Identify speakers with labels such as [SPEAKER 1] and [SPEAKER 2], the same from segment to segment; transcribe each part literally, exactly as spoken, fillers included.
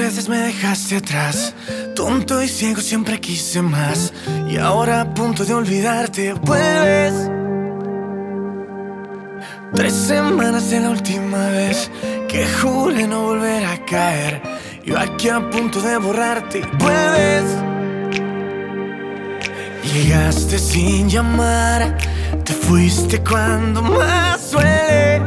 [SPEAKER 1] veces me dejaste atrás. Tonto y ciego siempre quise más. Y ahora a punto de olvidarte vuelves. Tres semanas de la última vez que juré no volver a caer. Yo aquí a punto de borrarte y vuelves. Llegaste sin llamar, te fuiste cuando más duele.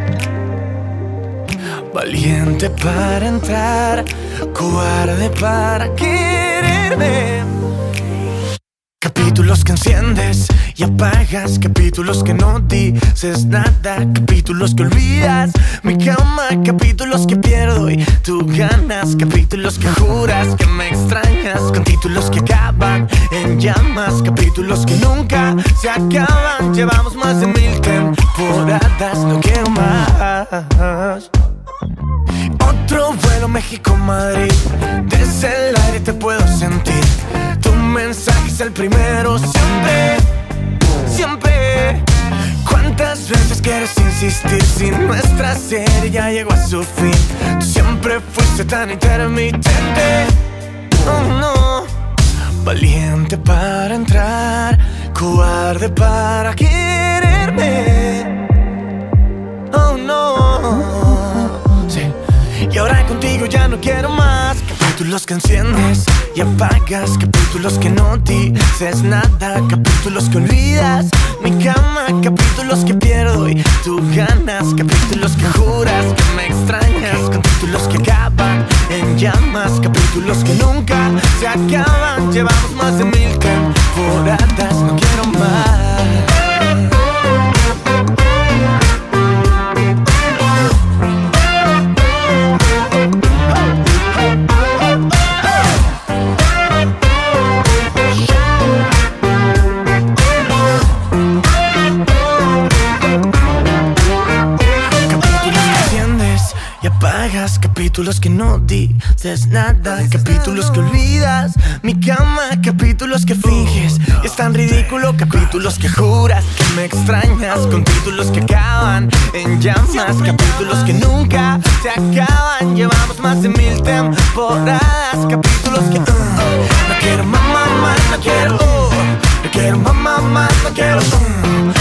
[SPEAKER 1] Valiente para entrar, cobarde para quererme. Capítulos que enciendes y apagas, capítulos que no dices nada, capítulos que olvidas mi cama, capítulos que pierdo y tú ganas, capítulos que juras que me extrañas, con títulos que acaban en llamas, capítulos que nunca se acaban. Llevamos más de mil temporadas, no quiero más. Otro vuelo México-Madrid, desde el aire te puedo sentir. Tu mensaje es el primero siempre, siempre. ¿Cuántas veces quieres insistir si nuestra serie ya llegó a su fin? Tú siempre fuiste tan intermitente. Oh no, valiente para entrar, cobarde para quererme. Oh no, sí. Y ahora contigo ya no quiero más. Capítulos que enciendes y apagas, capítulos que no dices nada, capítulos que olvidas mi cama, capítulos que pierdo y tú ganas, capítulos que juras que me extrañas, con títulos que acaban en llamas, capítulos que nunca se acaban. Llevamos más de mil temporadas, no quiero más. Capítulos que no dices nada, capítulos que olvidas mi cama, capítulos que finges es tan ridículo, capítulos que juras que me extrañas, con títulos que acaban en llamas, capítulos que nunca se acaban. Llevamos más de mil temporadas, capítulos que uh, no quiero más, más, más, no quiero uh, no quiero más, más, más, no quiero uh,